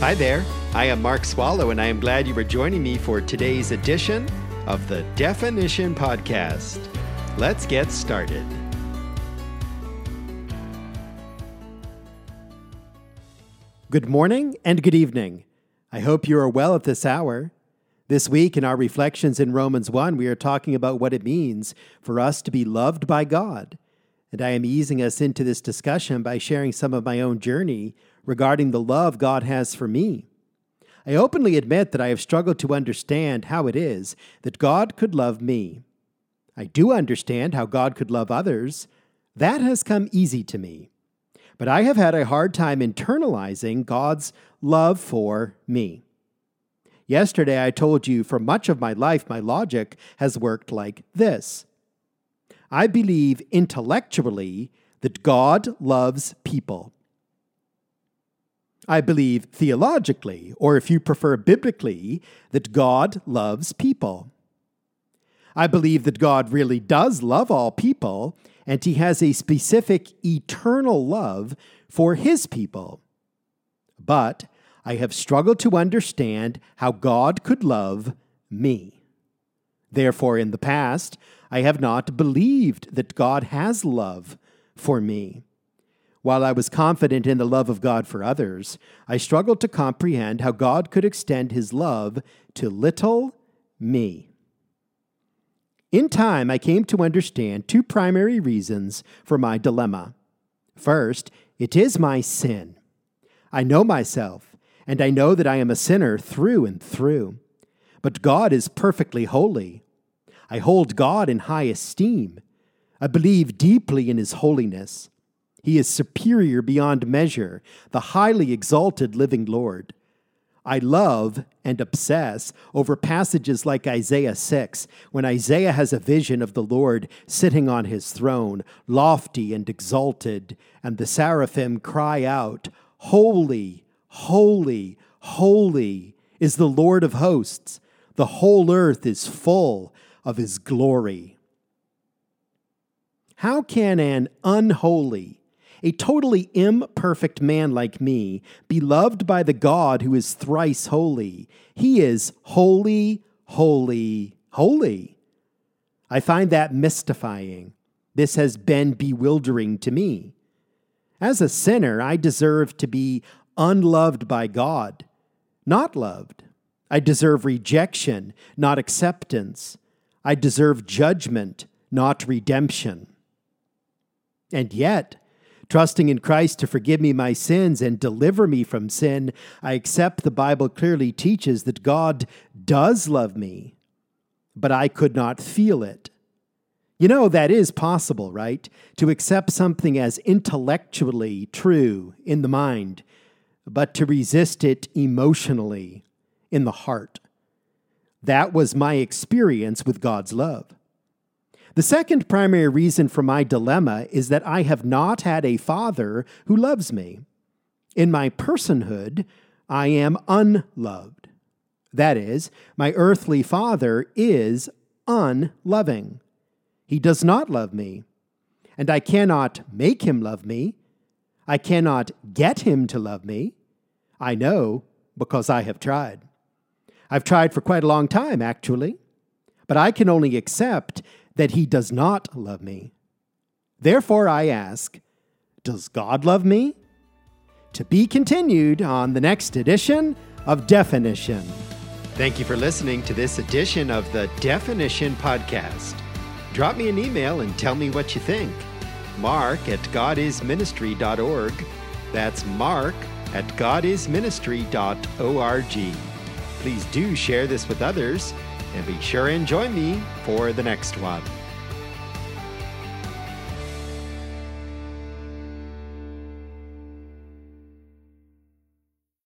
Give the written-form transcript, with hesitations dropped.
Hi there, I am Mark Swallow, and I am glad you are joining me for today's edition of the Definition Podcast. Let's get started. Good morning and good evening. I hope you are well at this hour. This week in our reflections in Romans 1, we are talking about what it means for us to be loved by God. And I am easing us into this discussion by sharing some of my own journey regarding the love God has for me. I openly admit that I have struggled to understand how it is that God could love me. I do understand how God could love others. That has come easy to me. But I have had a hard time internalizing God's love for me. Yesterday, I told you for much of my life, my logic has worked like this. I believe intellectually that God loves people. I believe theologically, or if you prefer biblically, that God loves people. I believe that God really does love all people, and He has a specific eternal love for His people. But I have struggled to understand how God could love me. Therefore, in the past, I have not believed that God has love for me. While I was confident in the love of God for others, I struggled to comprehend how God could extend His love to little me. In time, I came to understand two primary reasons for my dilemma. First, it is my sin. I know myself, and I know that I am a sinner through and through. But God is perfectly holy. I hold God in high esteem. I believe deeply in His holiness. He is superior beyond measure, the highly exalted living Lord. I love and obsess over passages like Isaiah 6, when Isaiah has a vision of the Lord sitting on His throne, lofty and exalted, and the seraphim cry out, "Holy, holy, holy is the Lord of hosts. The whole earth is full of His glory." How can an unholy, a totally imperfect man like me, be loved by the God who is thrice holy? He is holy, holy, holy. I find that mystifying. This has been bewildering to me. As a sinner, I deserve to be unloved by God, not loved. I deserve rejection, not acceptance. I deserve judgment, not redemption. And yet, trusting in Christ to forgive me my sins and deliver me from sin, I accept the Bible clearly teaches that God does love me, but I could not feel it. You know, that is possible, right? To accept something as intellectually true in the mind, but to resist it emotionally in the heart. That was my experience with God's love. The second primary reason for my dilemma is that I have not had a father who loves me. In my personhood, I am unloved. That is, my earthly father is unloving. He does not love me, and I cannot make him love me. I cannot get him to love me. I know because I have tried. I've tried for quite a long time, actually, but I can only accept that He does not love me. Therefore, I ask, does God love me? To be continued on the next edition of Definition. Thank you for listening to this edition of the Definition Podcast. Drop me an email and tell me what you think. Mark@godisministry.org. That's Mark@godisministry.org. Please do share this with others, and be sure and join me for the next one.